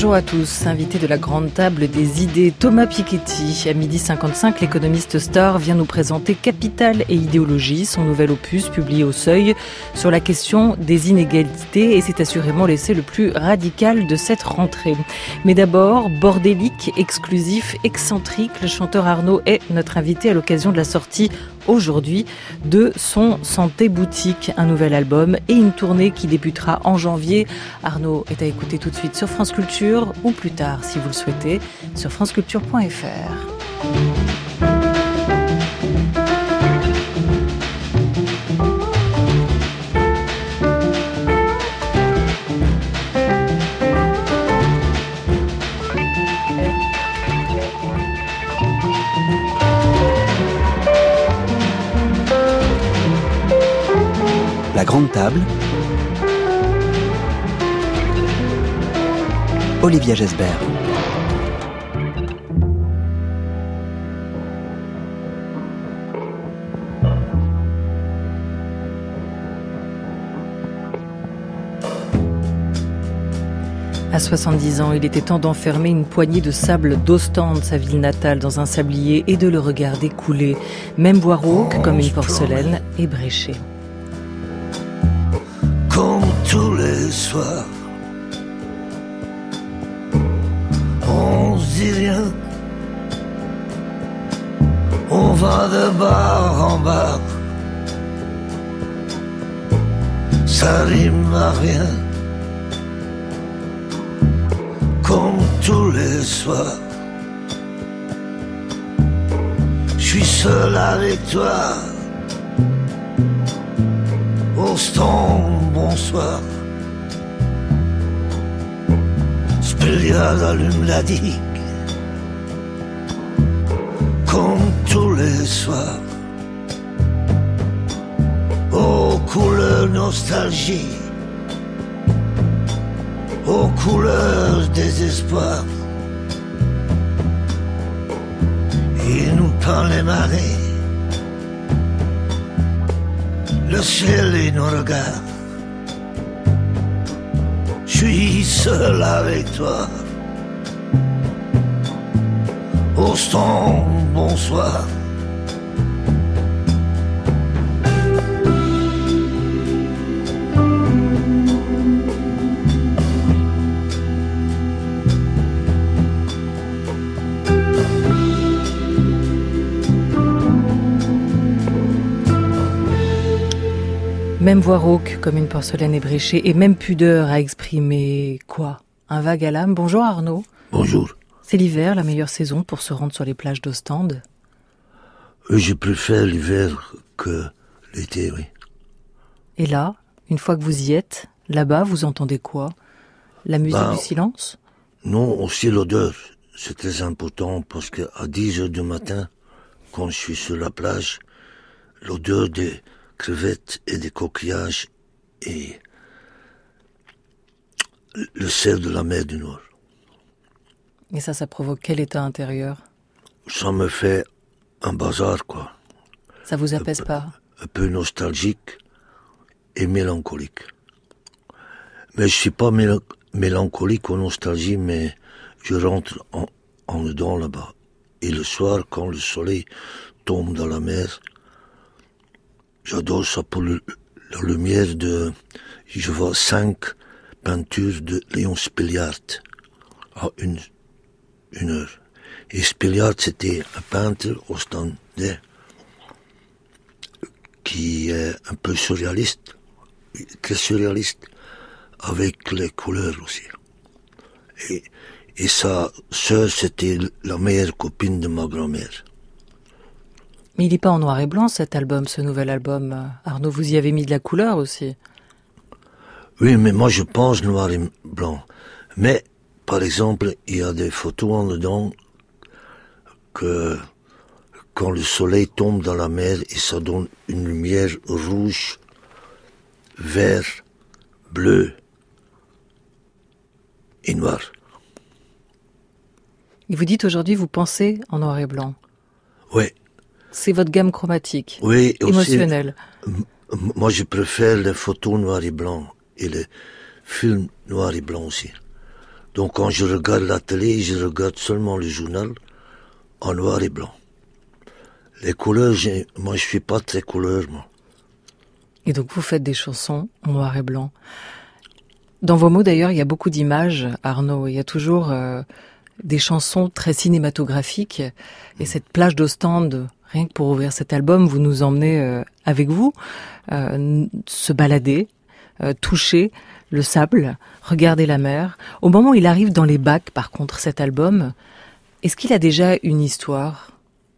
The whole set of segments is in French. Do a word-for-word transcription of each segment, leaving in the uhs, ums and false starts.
Bonjour à tous, invité de la grande table des idées, Thomas Piketty. À midi cinquante-cinq, l'économiste star vient nous présenter Capital et idéologie, son nouvel opus publié au Seuil sur la question des inégalités, et c'est assurément l'essai le plus radical de cette rentrée. Mais d'abord, bordélique, exclusif, excentrique, le chanteur Arnaud est notre invité à l'occasion de la sortie aujourd'hui de son Santé Boutique, un nouvel album et une tournée qui débutera en janvier. Arnaud est à écouter tout de suite sur France Culture ou plus tard, si vous le souhaitez, sur franceculture point f r. La grande table, Olivia Gesbert. À soixante-dix ans, il était temps d'enfermer une poignée de sable d'Ostende, sa ville natale, dans un sablier et de le regarder couler, même voix rauque comme une porcelaine ébréchée. Comme tous les soirs, on se dit rien, on va de bar en bar, ça rime à rien. Comme tous les soirs, je suis seul avec toi. Ostende, bonsoir. Spéliade allume la digue. Comme tous les soirs. Aux couleurs nostalgie. Aux couleurs désespoir. Il nous peint les marées. Le ciel et nos regards. Je suis seul avec toi. Ostende, bonsoir. Même voix rauque comme une porcelaine ébréchée et même pudeur à exprimer quoi ? Un vague à l'âme. Bonjour Arnaud. Bonjour. C'est l'hiver, la meilleure saison pour se rendre sur les plages d'Ostende. Je préfère l'hiver que l'été, oui. Et là, une fois que vous y êtes, là-bas, vous entendez quoi ? La musique ben, du silence ? Non, aussi l'odeur. C'est très important parce qu'à dix heures du matin, quand je suis sur la plage, l'odeur des crevettes et des coquillages et le sel de la mer du Nord. Et ça, ça provoque quel état intérieur ? Ça me fait un bazar, quoi. Ça vous apaise un, pas ? Un peu nostalgique et mélancolique. Mais je suis pas mél- mélancolique ou nostalgique, mais je rentre en, en dedans là-bas. Et le soir, quand le soleil tombe dans la mer, j'adore ça pour le, la lumière de... Je vois cinq peintures de Léon Spéliard à une, une heure. Et Spéliard, c'était un peintre ostendais qui est un peu surréaliste, très surréaliste, avec les couleurs aussi. Et, et sa sœur, c'était la meilleure copine de ma grand-mère. Mais il n'est pas en noir et blanc cet album, ce nouvel album. Arnaud, vous y avez mis de la couleur aussi. Oui, mais moi je pense noir et blanc. Mais, par exemple, il y a des photos en dedans que quand le soleil tombe dans la mer et ça donne une lumière rouge, vert, bleu et noir. Et vous dites aujourd'hui, vous pensez en noir et blanc. Oui. C'est votre gamme chromatique, oui, émotionnelle. Aussi, moi, je préfère les photos noir et blanc et les films noir et blanc aussi. Donc quand je regarde la télé, je regarde seulement le journal en noir et blanc. Les couleurs, j'ai, moi je suis pas très couleur, moi. Et donc vous faites des chansons en noir et blanc. Dans vos mots d'ailleurs, il y a beaucoup d'images, Arnaud. Il y a toujours euh, des chansons très cinématographiques. Et cette plage d'Ostende, rien que pour ouvrir cet album, vous nous emmenez euh, avec vous, euh, se balader, euh, toucher le sable, regarder la mer. Au moment où il arrive dans les bacs, par contre, cet album, est-ce qu'il a déjà une histoire ?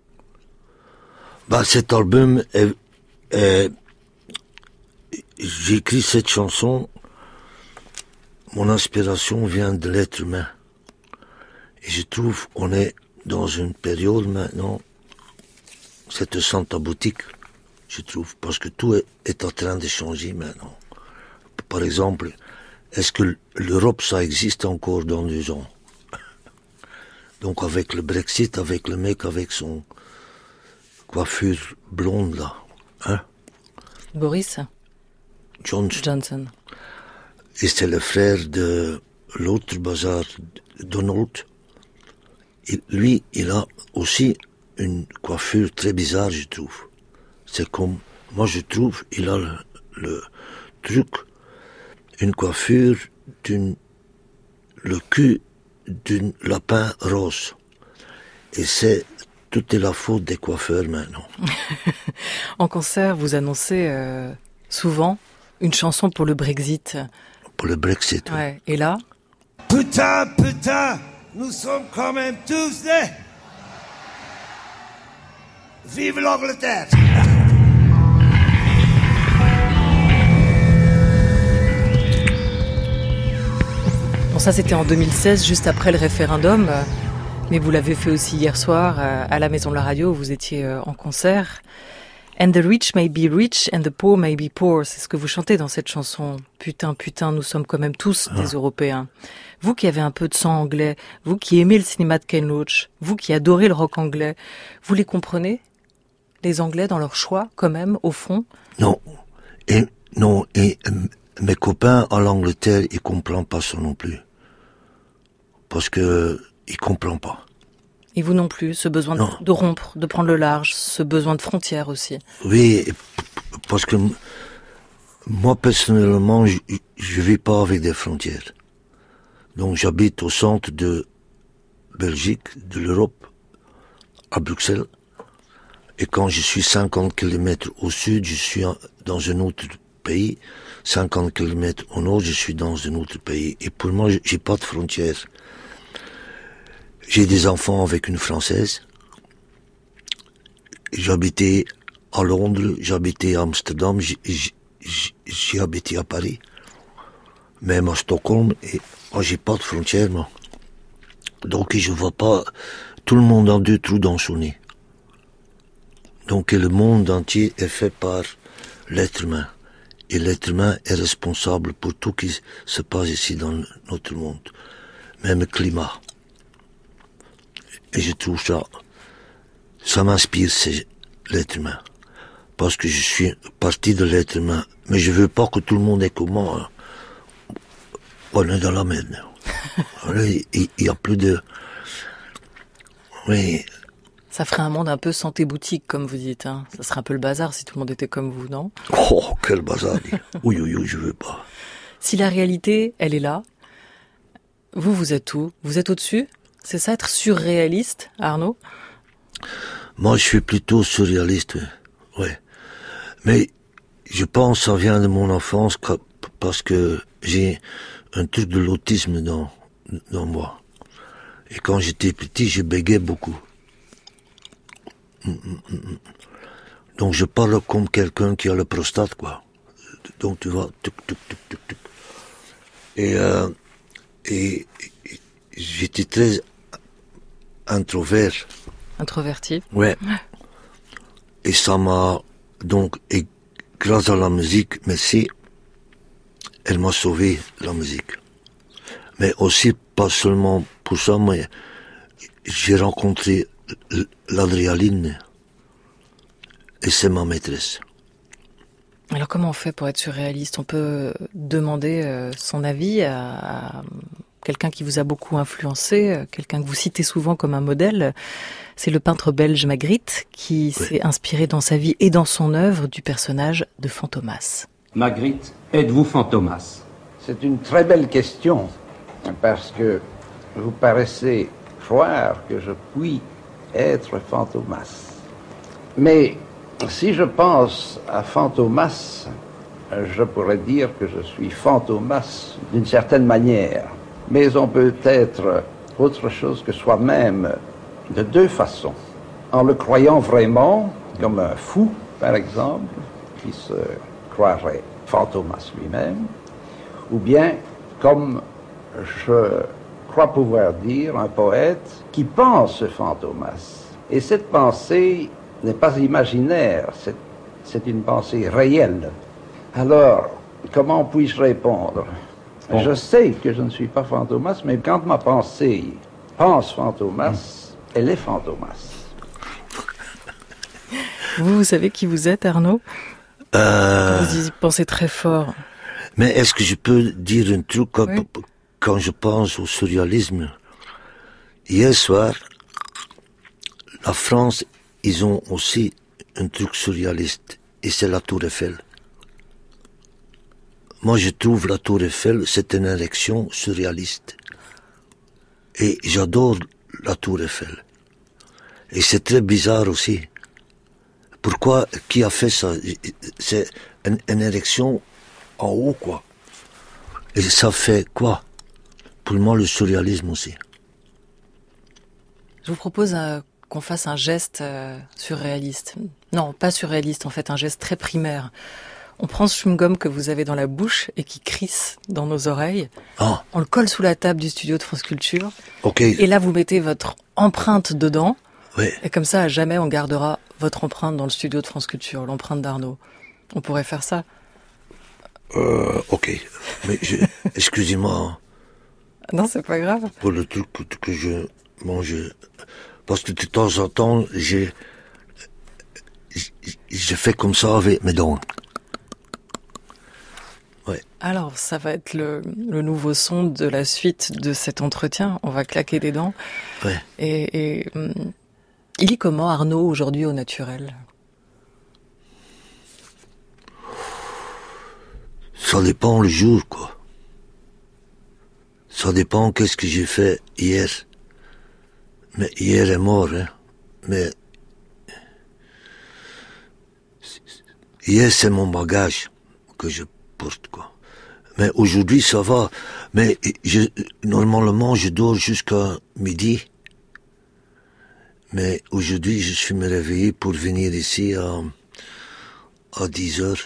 Bah, cet album, est, est, j'ai écrit cette chanson, mon inspiration vient de l'être humain. Et je trouve qu'on est dans une période maintenant, c'est Santa boutique, je trouve, parce que tout est, est en train de changer maintenant. Par exemple, est-ce que l'Europe, ça existe encore dans deux ans? Donc avec le Brexit, avec le mec, avec son coiffure blonde là, hein? Boris Johnson. Johnson. Et c'est le frère de l'autre bazar, Donald. Et lui, il a aussi une coiffure très bizarre, je trouve. C'est comme, moi je trouve, il a le, le truc, une coiffure d'une, le cul d'un lapin rose. Et c'est, tout est la faute des coiffeurs maintenant. En concert, vous annoncez euh, souvent une chanson pour le Brexit. Pour le Brexit. Ouais. Et là? Putain, putain, nous sommes quand même tous des... Vive l'Angleterre! Bon, ça c'était en deux mille seize, juste après le référendum. Mais vous l'avez fait aussi hier soir à la Maison de la Radio, où vous étiez en concert. And the rich may be rich and the poor may be poor. C'est ce que vous chantez dans cette chanson. Putain, putain, nous sommes quand même tous ah. des Européens. Vous qui avez un peu de sang anglais, vous qui aimez le cinéma de Ken Loach, vous qui adorez le rock anglais, vous les comprenez, les Anglais, dans leur choix, quand même, au fond? Non. Et, non, et euh, mes copains à l'Angleterre, ils comprennent pas ça non plus. Parce que, ils comprennent pas. Et vous non plus, ce besoin de, de rompre, de prendre le large, ce besoin de frontières aussi. Oui, parce que moi personnellement, je, je vis pas avec des frontières. Donc j'habite au centre de Belgique, de l'Europe, à Bruxelles. Et quand je suis cinquante kilomètres au sud, je suis dans un autre pays. cinquante kilomètres au nord, je suis dans un autre pays. Et pour moi, j'ai pas de frontières. J'ai des enfants avec une Française. J'habitais à Londres, j'habitais à Amsterdam, j'ai habité à Paris. Même à Stockholm, et moi j'ai pas de frontières, moi. Donc je vois pas, tout le monde a deux trous dans son nez. Donc le monde entier est fait par l'être humain. Et l'être humain est responsable pour tout ce qui se passe ici dans notre monde. Même le climat. Et je trouve ça, ça m'inspire, c'est l'être humain. Parce que je suis partie de l'être humain. Mais je veux pas que tout le monde est comme moi. Hein. On est dans la merde. Il y a plus de... Oui. Ça ferait un monde un peu santé boutique, comme vous dites. Hein. Ça serait un peu le bazar si tout le monde était comme vous, non? Oh, quel bazar. Oui, oui, oui, je veux pas. Si la réalité, elle est là, vous, vous êtes où? Vous êtes au-dessus? C'est ça, être surréaliste, Arnaud? Moi, je suis plutôt surréaliste, oui. Ouais. Mais je pense que ça vient de mon enfance parce que j'ai un truc de l'autisme dans, dans moi. Et quand j'étais petit, je bégayais beaucoup. Donc je parle comme quelqu'un qui a le prostate, quoi. Donc tu vois, tuc, tuc, tuc, tuc, tuc. Et, euh, et, et j'étais très introvert. Introverti. Ouais. Et ça m'a, donc, et grâce à la musique, merci, elle m'a sauvé, la musique. Mais aussi, pas seulement pour ça, mais j'ai rencontré l'adrénaline. Et c'est ma maîtresse. Alors comment on fait pour être surréaliste? On peut demander son avis à, quelqu'un qui vous a beaucoup influencé, quelqu'un que vous citez souvent comme un modèle. C'est le peintre belge Magritte qui oui. s'est inspiré dans sa vie et dans son œuvre du personnage de Fantomas. Magritte, êtes-vous Fantomas ? C'est une très belle question, parce que vous paraissez croire que je puis être Fantomas. Mais si je pense à Fantomas, je pourrais dire que je suis Fantomas d'une certaine manière. Mais on peut être autre chose que soi-même de deux façons. En le croyant vraiment, comme un fou, par exemple, qui se croirait Fantomas lui-même, ou bien comme je crois pouvoir dire un poète qui pense Fantomas. Et cette pensée n'est pas imaginaire, c'est, c'est une pensée réelle. Alors, comment puis-je répondre ? Bon. Je sais que je ne suis pas Fantomas, mais quand ma pensée pense Fantomas, mmh. elle est Fantomas. Vous, vous savez qui vous êtes, Arnaud ? euh... Vous y pensez très fort. Mais est-ce que je peux dire un truc quand, oui. quand je pense au surréalisme ? Hier soir, la France, ils ont aussi un truc surréaliste, et c'est la Tour Eiffel. Moi, je trouve la Tour Eiffel, c'est une érection surréaliste. Et j'adore la Tour Eiffel. Et c'est très bizarre aussi. Pourquoi, qui a fait ça ? C'est une, une érection en haut, quoi. Et ça fait quoi ? Pour moi, le surréalisme aussi. Je vous propose euh, qu'on fasse un geste euh, surréaliste. Non, pas surréaliste, en fait, un geste très primaire. On prend ce chewing-gum que vous avez dans la bouche et qui crisse dans nos oreilles. Oh. On le colle sous la table du studio de France Culture. Okay. Et là, vous mettez votre empreinte dedans. Oui. Et comme ça, à jamais, on gardera votre empreinte dans le studio de France Culture, l'empreinte d'Arnaud. On pourrait faire ça ? Euh, ok. Mais je, excusez-moi. Non, c'est pas grave. Pour le truc que, que je mange. Parce que de temps en temps, j'ai, je fais comme ça avec mes dents. Ouais. Alors, ça va être le, le nouveau son de la suite de cet entretien. On va claquer des dents. Ouais. Et, et hum, il est comment, Arnaud, aujourd'hui au naturel ? Ça dépend le jour, quoi. Ça dépend qu'est-ce que j'ai fait hier. Mais hier est mort, hein. Mais hier, c'est mon bagage que je porte, quoi. Mais aujourd'hui, ça va. Mais je, normalement, je dors jusqu'à midi. Mais aujourd'hui, je suis me réveillé pour venir ici à, à dix heures.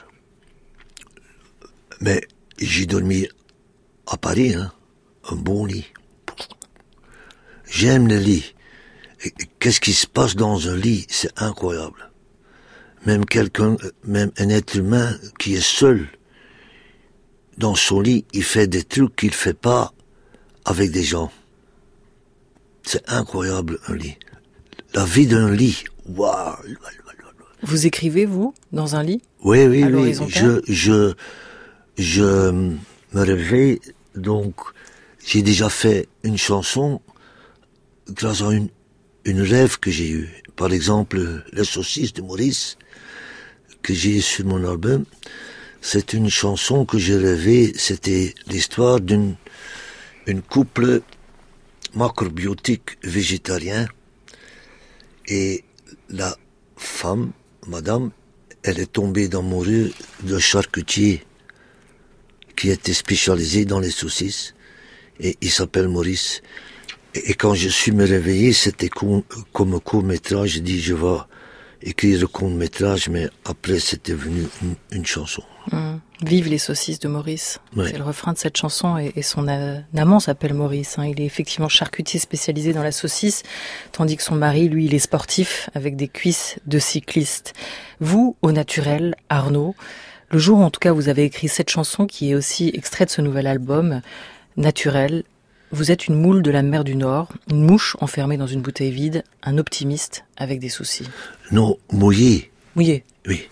Mais j'ai dormi à Paris, hein. Un bon lit. J'aime le lit. Qu'est-ce qui se passe dans un lit? C'est incroyable. Même quelqu'un, même un être humain qui est seul dans son lit, il fait des trucs qu'il fait pas avec des gens. C'est incroyable, un lit. La vie d'un lit, waouh. Vous écrivez, vous, dans un lit? Oui, oui, oui. Je, je, je me réveille, donc, j'ai déjà fait une chanson grâce à une, une rêve que j'ai eue. Par exemple, Les saucisses de Maurice, que j'ai sur mon album. C'est une chanson que j'ai rêvée. C'était l'histoire d'une, une couple macrobiotique végétarien. Et la femme, madame, elle est tombée amoureux d'un charcutier qui était spécialisé dans les saucisses. Et il s'appelle Maurice. Et, et quand je suis me réveillé, c'était com, comme un court-métrage. J'ai dit, je vais écrire le court-métrage, mais après, c'était venu une, une chanson. Mmh. Vive les saucisses de Maurice. Ouais. C'est le refrain de cette chanson. Et, et son euh, amant s'appelle Maurice. Hein. Il est effectivement charcutier spécialisé dans la saucisse, tandis que son mari, lui, il est sportif avec des cuisses de cycliste. Vous, au naturel, Arnaud, le jour où, en tout cas, vous avez écrit cette chanson, qui est aussi extrait de ce nouvel album, Naturel, vous êtes une moule de la mer du Nord, une mouche enfermée dans une bouteille vide, un optimiste avec des soucis. Non, mouillé. Mouillé. Oui.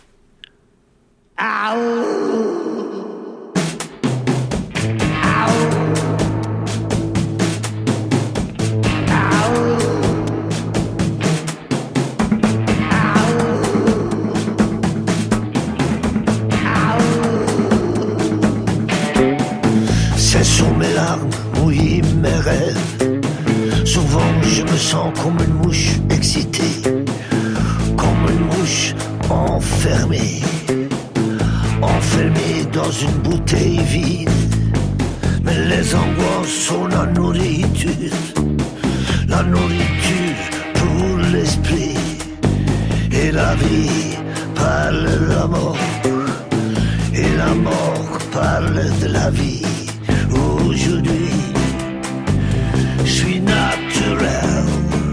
me sens comme une mouche excitée, comme une mouche enfermée, enfermée dans une bouteille vide. Mais les angoisses sont la nourriture, la nourriture pour l'esprit. Et la vie parle de la mort, et la mort parle de la vie. Aujourd'hui, je suis naturel,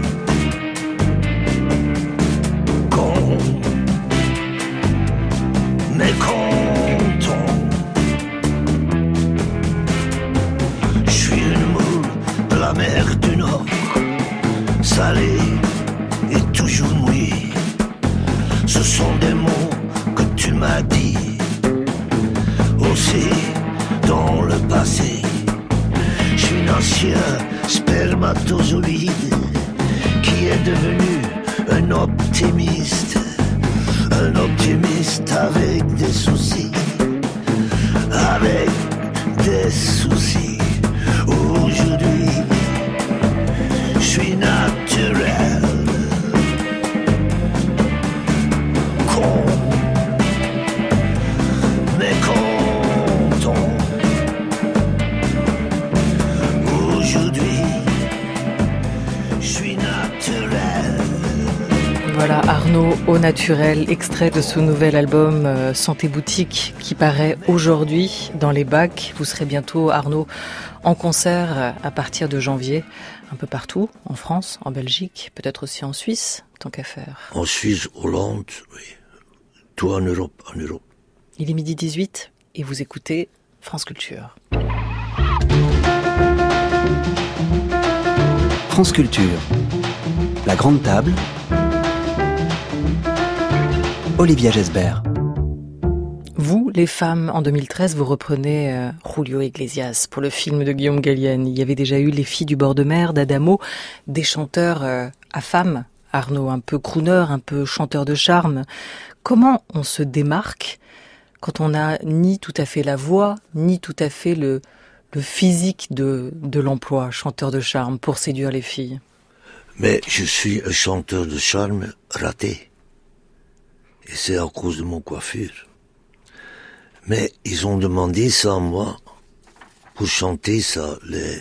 con, mais content. Je suis une moule de la mer du Nord, salée et toujours mouillée. Ce sont des mots que tu m'as dit aussi dans le passé. Je suis un ancien spermatozoïde qui est devenu un optimiste, un optimiste avec des soucis, avec des soucis. Aujourd'hui, je suis naturel, con, mais content. Aujourd'hui, je suis naturel. Voilà Arnaud au naturel, extrait de ce nouvel album euh, Santé Boutique qui paraît aujourd'hui dans les bacs. Vous serez bientôt, Arnaud, en concert euh, à partir de janvier, un peu partout, en France, en Belgique, peut-être aussi en Suisse, tant qu'à faire. En Suisse, Hollande, oui. Tout en Europe, en Europe. Il est midi dix-huit et vous écoutez France Culture. France Culture, la grande table, Olivia Gesbert. Vous, les femmes, en deux mille treize, vous reprenez euh, Julio Iglesias pour le film de Guillaume Gallienne. Il y avait déjà eu Les filles du bord de mer d'Adamo, des chanteurs euh, à femmes. Arnaud, un peu crooner, un peu chanteur de charme. Comment on se démarque quand on n'a ni tout à fait la voix, ni tout à fait le, le physique de, de l'emploi, chanteur de charme, pour séduire les filles? Mais je suis un chanteur de charme raté. Et c'est à cause de mon coiffure. Mais ils ont demandé ça à moi pour chanter ça, les,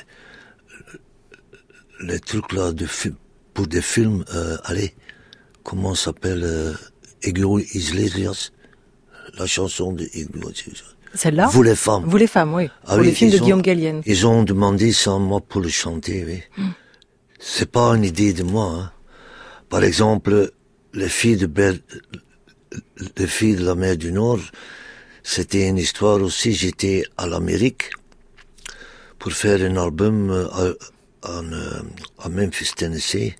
les trucs là de fi- pour des films, euh, allez, comment ça s'appelle, euh, Julio Iglesias, la chanson de Julio Iglesias. Celle-là? Vous les femmes. Vous les femmes, oui. Ah pour oui, les films de ont, Guillaume Gallienne. Ils ont demandé ça à moi pour le chanter, oui. Mm. C'est pas une idée de moi, hein. Par exemple, les filles de Belle, les filles de la mer du Nord, c'était une histoire aussi. J'étais à l'Amérique pour faire un album à, à, à Memphis, Tennessee,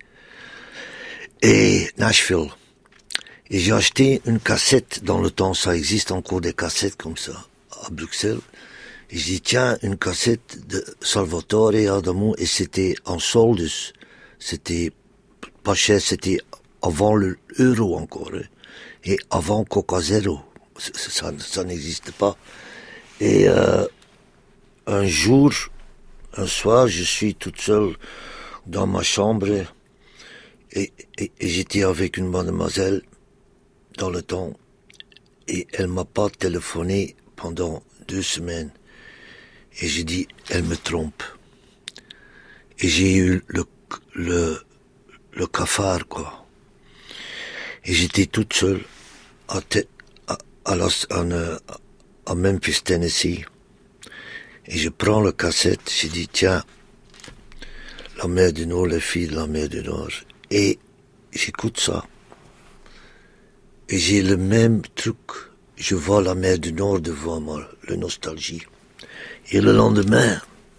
et Nashville. Et j'ai acheté une cassette, dans le temps, ça existe encore des cassettes comme ça, à Bruxelles. Et j'ai dit, tiens, une cassette de Salvatore Adamo, et c'était en soldes. C'était pas cher, c'était avant l'euro encore, hein, et avant Coca Zero. Ça, ça n'existe pas. Et euh, un jour, un soir, je suis toute seule dans ma chambre, et, et, et j'étais avec une mademoiselle dans le temps, et elle m'a pas téléphoné pendant deux semaines. Et j'ai dit, elle me trompe. Et j'ai eu le, le, le cafard, quoi. Et j'étais toute seule à, te, à, à, la, à, à Memphis, Tennessee. Et je prends le cassette, j'ai dit, tiens, la mer du Nord, les filles de la mer du Nord. Et j'écoute ça. Et j'ai le même truc. Je vois la mer du Nord devant moi, la nostalgie. Et le lendemain,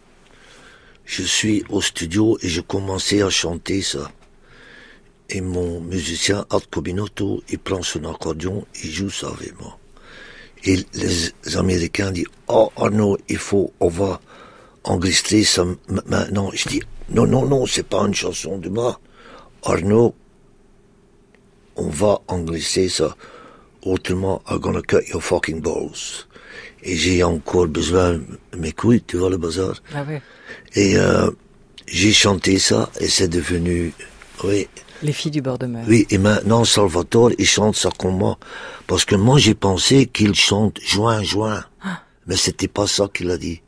je suis au studio et je commençais à chanter ça. Et mon musicien, Art Cobinotto, il prend son accordion, il joue ça avec moi. Et les Américains disent, oh Arnaud, il faut, on va enregistrer ça maintenant. Je dis, non, non, non, c'est pas une chanson de moi. Arnaud, on va enregistrer ça. Autrement, I'm gonna cut your fucking balls. Et j'ai encore besoin de mes couilles, tu vois le bazar. Ah ouais. Et euh, j'ai chanté ça et c'est devenu, oui. Les filles du bord de mer. Oui, et maintenant Salvatore, il chante ça comme moi. Parce que moi j'ai pensé qu'il chante juin, juin. Ah. Mais c'était pas ça qu'il a dit.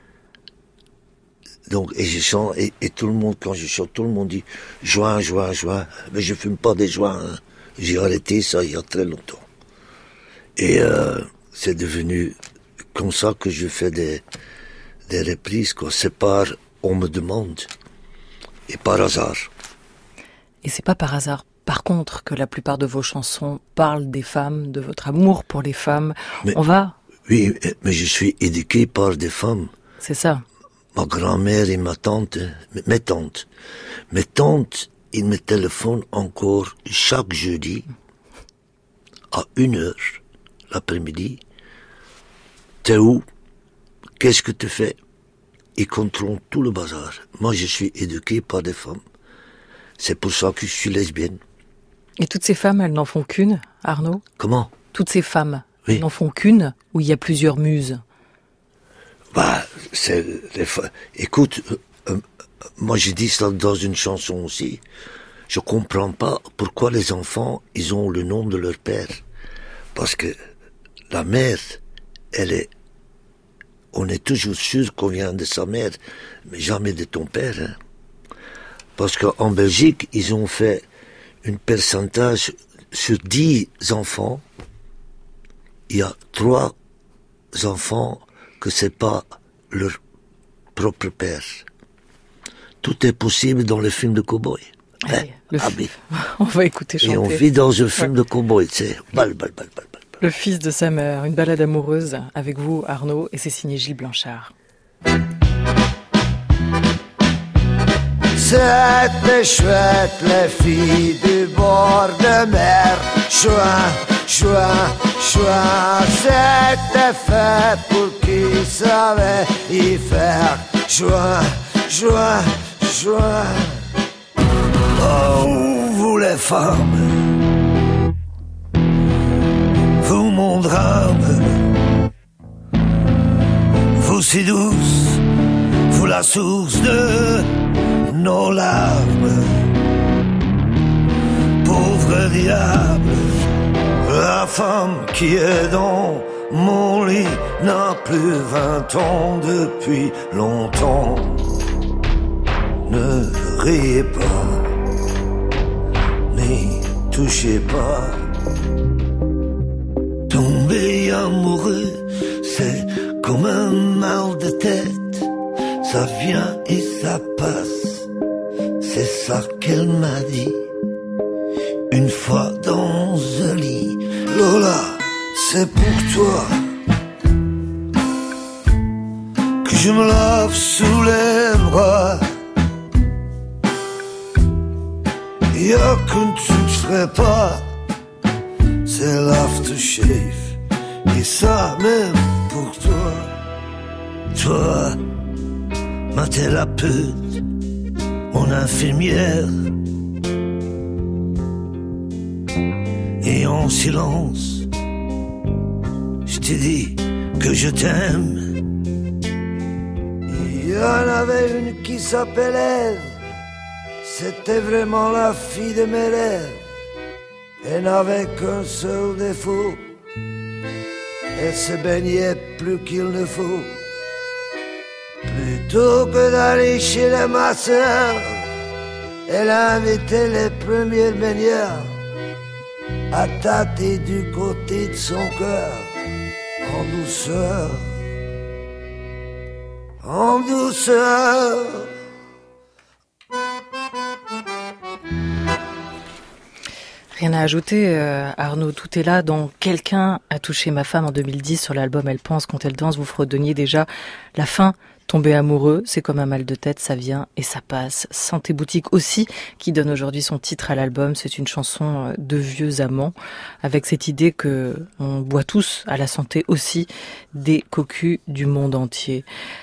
Donc, et je chante, et, et tout le monde, quand je chante, tout le monde dit juin, juin, juin. Mais je fume pas des joints, hein. J'ai arrêté ça il y a très longtemps. Et euh, c'est devenu comme ça que je fais des, des reprises, quoi. C'est par, on me demande, et par hasard. Et c'est pas par hasard, par contre, que la plupart de vos chansons parlent des femmes, de votre amour pour les femmes. Mais, on va... Oui, mais je suis éduqué par des femmes. C'est ça. Ma grand-mère et ma tante, mes tantes. Mes tantes, ils me téléphonent encore chaque jeudi à une heure l'après-midi. T'es où? Qu'est-ce que tu fais? Ils contrôlent tout le bazar. Moi, je suis éduqué par des femmes. C'est pour ça que je suis lesbienne. Et toutes ces femmes, elles n'en font qu'une, Arnaud? Comment? Toutes ces femmes, oui. Elles n'en font qu'une, ou il y a plusieurs muses? Bah, c'est les fa... Écoute, euh, euh, moi j'ai dit ça dans une chanson aussi. Je comprends pas pourquoi les enfants, ils ont le nom de leur père. Parce que la mère, elle est... On est toujours sûr qu'on vient de sa mère, mais jamais de ton père. Hein. Parce qu'en Belgique, ils ont fait un pourcentage sur dix enfants. Il y a trois enfants que c'est pas leur propre père. Tout est possible dans les films de cow-boy. Hein? Le ah, f... On va écouter chanter. Et on vit dans un film ouais. de cow-boy, tu sais. Bal, bal, bal, bal, bal. Le fils de sa mère, une balade amoureuse avec vous, Arnaud, et c'est signé Gilles Blanchard. C'était chouette, les filles du bord de mer. Juin, juin, juin, c'était fait pour qui savait y faire. Juin, juin, juin. Oh, vous les femmes, vous mon drame, vous si douce, vous la source de nos larmes. Pauvre diable, la femme qui est dans mon lit n'a plus vingt ans depuis longtemps. Ne riez pas, n'y touchez pas. Tomber amoureux, c'est comme un mal de tête. Ça vient et ça passe, c'est ça qu'elle m'a dit. Une fois dans un lit, Lola, c'est pour toi que je me lave sous les bras. Y a qu'un truc je ferais pas, c'est l'aftershave. Et ça même pour toi, toi, ma thérapeute, mon infirmière. Et en silence, je t'ai dit que je t'aime. Il y en avait une qui s'appelait Ève, c'était vraiment la fille de mes rêves. Elle n'avait qu'un seul défaut, elle se baignait plus qu'il ne faut. Plutôt que d'aller chez les masseurs, elle invitait les premiers baigneurs à tâter du côté de son cœur, en douceur, en douceur. Rien à ajouter, euh, Arnaud, tout est là. Dans Quelqu'un a touché ma femme en deux mille dix, sur l'album Elle pense quand elle danse, vous fredonniez déjà la fin. Tomber amoureux, c'est comme un mal de tête, ça vient et ça passe. Santé boutique aussi, qui donne aujourd'hui son titre à l'album. C'est une chanson de vieux amants, avec cette idée que on boit tous à la santé aussi des cocus du monde entier.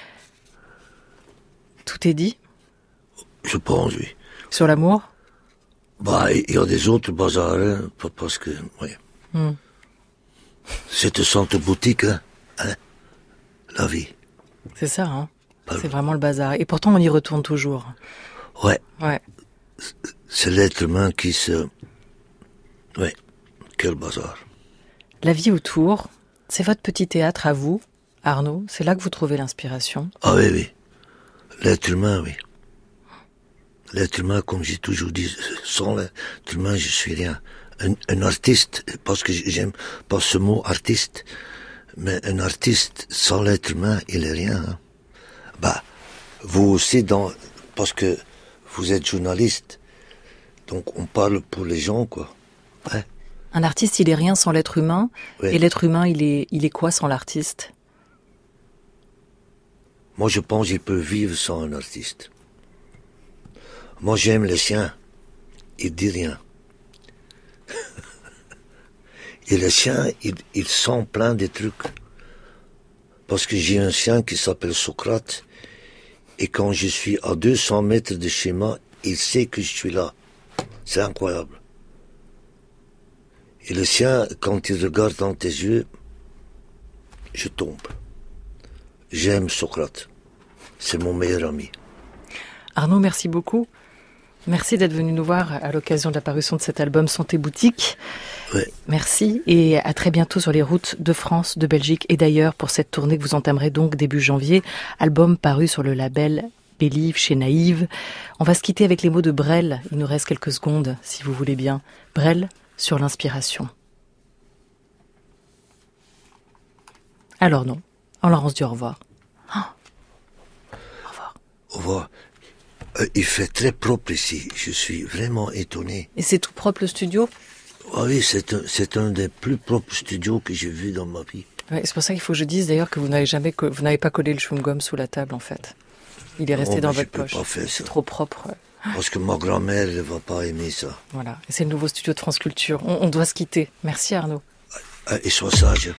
Tout est dit? Je pense, oui. Sur l'amour? Bah, il y a des autres bazars, hein, parce que, oui. Hmm. Cette santé boutique, hein, hein, la vie. C'est ça, hein. Ah c'est oui. vraiment le bazar. Et pourtant, on y retourne toujours. Ouais, Ouais. c'est l'être humain qui se... Ouais, quel bazar. La vie autour, c'est votre petit théâtre à vous, Arnaud. C'est là que vous trouvez l'inspiration. Ah oui, oui. L'être humain, oui. L'être humain, comme j'ai toujours dit, sans l'être humain, je suis rien. Un, un artiste, parce que j'aime pas ce mot artiste, mais un artiste sans l'être humain, il est rien. Hein. Bah, vous aussi, dans, parce que vous êtes journaliste, donc on parle pour les gens, quoi. Ouais. Un artiste, il est rien sans l'être humain. Oui. Et l'être humain, il est, il est quoi sans l'artiste? Moi, je pense qu'il peut vivre sans un artiste. Moi, j'aime les chiens. Il dit rien. Et les chiens, ils, ils sont pleins de trucs. Parce que j'ai un chien qui s'appelle Socrate. Et quand je suis à deux cents mètres de chez moi, il sait que je suis là. C'est incroyable. Et le chien, quand il regarde dans tes yeux, je tombe. J'aime Socrate. C'est mon meilleur ami. Arnaud, merci beaucoup. Merci d'être venu nous voir à l'occasion de la parution de cet album Santé Boutique. Ouais. Merci et à très bientôt sur les routes de France, de Belgique et d'ailleurs pour cette tournée que vous entamerez donc début janvier. Album paru sur le label Believe chez Naïve. On va se quitter avec les mots de Brel. Il nous reste quelques secondes, si vous voulez bien. Brel sur l'inspiration. Alors non, on leur dit au revoir. Oh. Au revoir. Au revoir. Euh, il fait très propre ici. Je suis vraiment étonné. Et c'est tout propre le studio? Ah oui, c'est un, c'est un des plus propres studios que j'ai vu dans ma vie. Ouais, c'est pour ça qu'il faut que je dise d'ailleurs que vous n'avez jamais, co- vous n'avez pas collé le chewing-gum sous la table en fait. Il est resté Oh, dans mais je votre peux poche. pas faire C'est ça. trop propre. ouais. Parce que ma grand-mère, elle va pas aimer ça. Voilà. Et c'est le nouveau studio de France Culture. On, on doit se quitter. Merci Arnaud. Ah, et sois sage.